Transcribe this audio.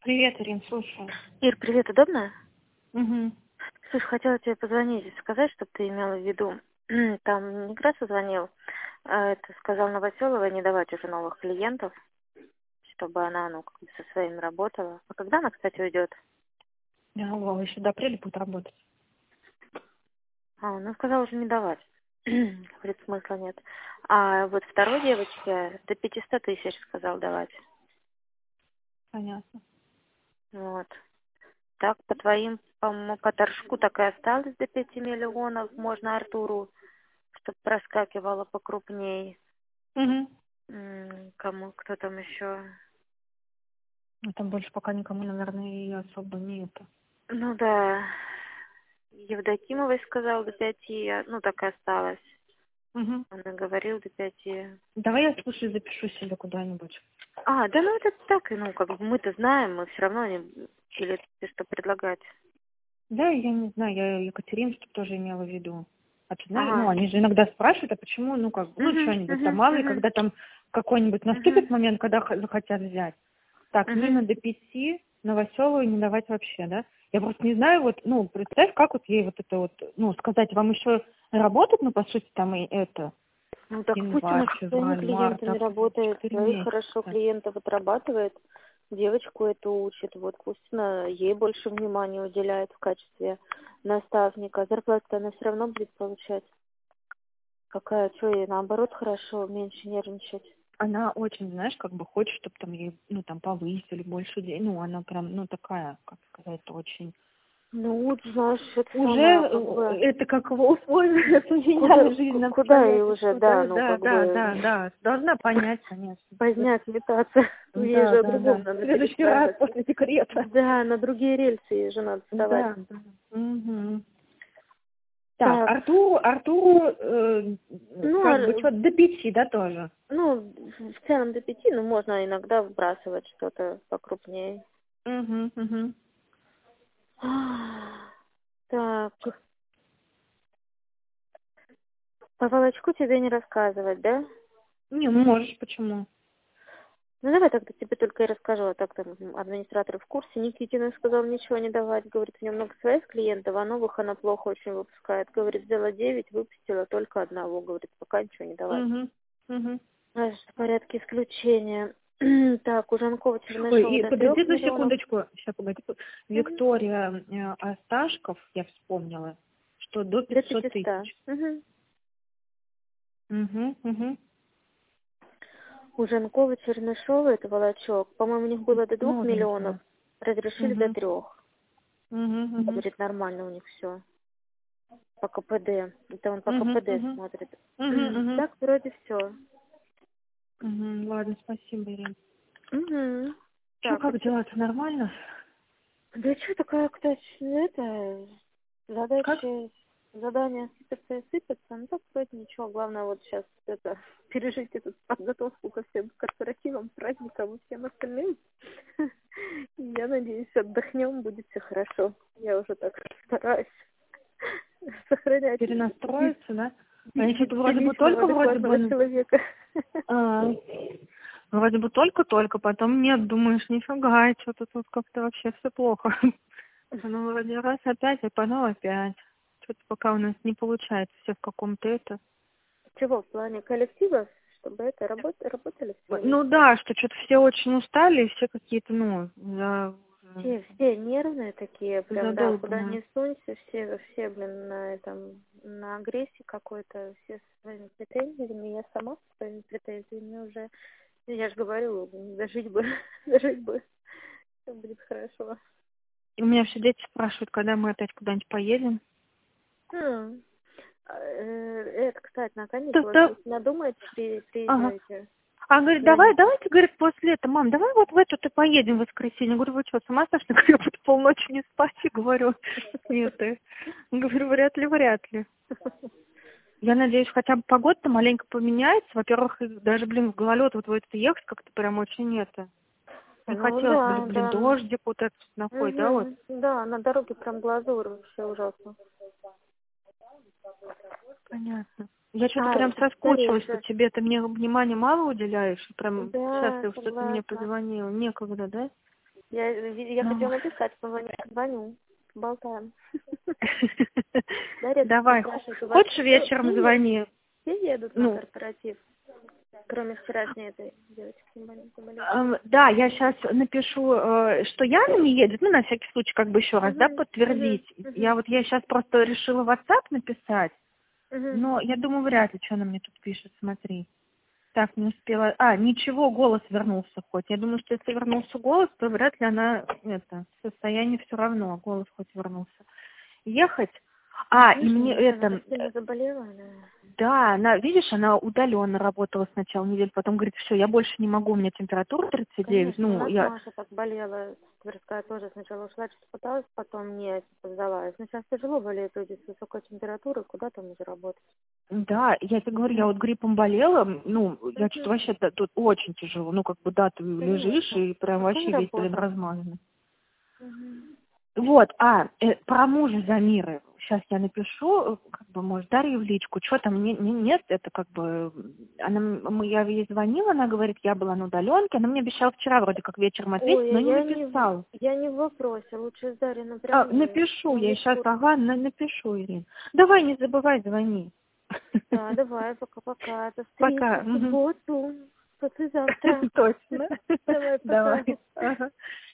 Привет, Ирин, слушаю. Ир, привет, удобно? Угу. Слушай, хотела тебе позвонить и сказать, чтобы ты имела в виду. Там Некрасов звонил, это сказал Новоселова не давать уже новых клиентов, чтобы она, как бы со своими работала. А когда она, кстати, уйдет? Да, Вова, еще до апреля будет работать. Ну, сказал уже не давать. Говорит, смысла нет. А вот второй девочке до 500 тысяч сказал давать. Понятно. Вот. Так, по твоим, по-моему, по торжку так и осталось до 5 миллионов. Можно Артуру, чтобы проскакивало покрупней. Угу. Кому, кто там еще? Ну, там больше пока никому, наверное, и особо не это. Ну да, Евдокимовой сказал до 5, так и осталось. Угу. Он и говорил до 5. Давай я, слушай, запишу себе куда-нибудь. Да, это так, как бы мы-то знаем, мы все равно не... Или ты что предлагать? Да, я не знаю, я Екатеринский тоже имела в виду. А ты знаешь, Ага. они же иногда спрашивают, а почему, что-нибудь там мало ли, когда там какой-нибудь наступит момент, когда захотят взять. Так, Нина до 5, Новоселовой не давать вообще, да? Я просто не знаю, представь, как ей сказать, вам еще работать, по сути, там и это, Так пусть она январь, со своими февраль, март, клиентами апрель, работает, 4 своих хорошо месяца. клиентов отрабатывает, девочку эту учит, пусть она ей больше внимания уделяет в качестве наставника. Зарплату она все равно будет получать. Что ей наоборот хорошо, меньше нервничать. Она очень, знаешь, хочет, чтобы там ей, повысили больше денег. Она прям, такая, как сказать, очень... Знаешь, это Уже самое, это как в условиях поменяли жизнь на куда ей уже, да. Должна понять, конечно. поздняк метаться. Ей же о другом В надо следующий раз перестраиваться. после декрета. Да, на другие рельсы ей же надо вставать. Да. Угу. Так, Так, Артуру что-то до 5, да, тоже? в целом до 5, можно иногда вбрасывать что-то покрупнее. Угу. Так, по волочку тебе не рассказывать, да? Не, можешь, почему? Давай тогда тебе только и расскажу, а так там администратор в курсе. Никитина сказал ничего не давать, говорит, у него много своих клиентов, а новых она плохо очень выпускает. Говорит, взяла 9, выпустила только одного, говорит, пока ничего не давать. Угу. Знаешь, в порядке исключения. Так, у Жанкова Ой, Чернышова и до 3 подожди одну миллионов. секундочку. Сейчас, погоди. Виктория Осташков, я вспомнила, что до До 500 500. тысяч. Угу. У Жанкова Чернышова, это волочок, по-моему, у них было до 2 миллионов, Новенькая. разрешили до 3. Угу. Говорит, нормально у них все. По КПД. Это он по КПД смотрит. Так, вроде все. Ладно, спасибо, Ирина. Что, Так, как дела-то, нормально? да что такое, кстати, Как? задания сыпятся и сыпятся. Так вроде ничего. Главное сейчас пережить эту подготовку ко всем корпоративам, праздникам и всем остальным. Я надеюсь, отдохнем, будет все хорошо. Я уже так стараюсь сохранять Перенастроиться, да? Они что-то вроде бы приличного, адекватного человека. Вроде бы только, потом нет, думаешь, нифига, что-то тут как-то вообще все плохо. Вроде раз опять, а потом опять. Что-то пока у нас не получается, все в каком-то это. Чего, в плане коллектива, чтобы работали все? Да, что что-то все очень устали, и все какие-то, Все нервные такие, прям, да, куда задолбанные. ни сунься, все, блин, на агрессии какой-то, все со своими претензиями, я сама со своими претензиями уже, я же говорю, дожить бы, все будет хорошо. И у меня все дети спрашивают, когда мы опять куда-нибудь поедем. Это, кстати, на каникулах, Да. если надумаете, Ага. приезжайте. А говорит, давайте, говорит, после этого, мам, давай вот в эту ты поедем в воскресенье. Говорю, вы что, с ума сошли? Я буду полночи не спать, и говорю, нет, говорю, вряд ли. Я надеюсь, хотя бы погода-то маленько поменяется. Во-первых, даже, в гололед вот в это ехать как-то прям очень это. Не хотелось бы, дождик вот этот находит, да, вот? Да, на дороге прям глазурь вообще ужасно. Понятно. Я что-то прям соскучилась, что тебе ты мне внимания мало уделяешь. Прям счастлива, что ты мне позвонила. Некогда, да? Я хотела написать, но не звоню. Болтаем. Дарья, Давай. Хочешь вечером звони? Все едут на корпоратив, кроме вчерашней этой девочки. Да, я сейчас напишу, что Яна не едет, ну, на всякий случай, как бы еще раз, да, подтвердить. Я сейчас просто решила в WhatsApp написать, но я думаю, вряд ли, что она мне тут пишет, смотри. Так, не успела. Ничего, голос вернулся хоть. Я думаю, что если вернулся голос, то вряд ли она, состояние все равно, голос хоть вернулся. Ехать. И мне Она сильно заболела, она... Да, видишь, она удаленно работала сначала неделю, потом говорит, все, я больше не могу, у меня температура 39. Конечно, у нас Маша так болела, Тверская тоже сначала ушла, что-то пыталась, потом не сдавалась. Но сейчас тяжело болеют люди с высокой температурой, куда там уже работать? Да, я тебе говорю, я вот гриппом болела, я что-то вообще тут очень тяжело, ты лежишь и прям вообще весь, размазанный. Вот, про мужа Замиры. Сейчас я напишу, может, Дарье в личку. Что там, нет, это я ей звонила, она говорит, я была на удаленке. Она мне обещала вчера вроде как вечером ответить, но не написала. Я не в вопросе, лучше с Дарьей напрямую. Напишу, я сейчас, напишу, Ирина. Давай, не забывай, звони. Да, давай, пока-пока. До встречи Пока. в субботу. Послезавтра. Точно. Давай, пока. Давай.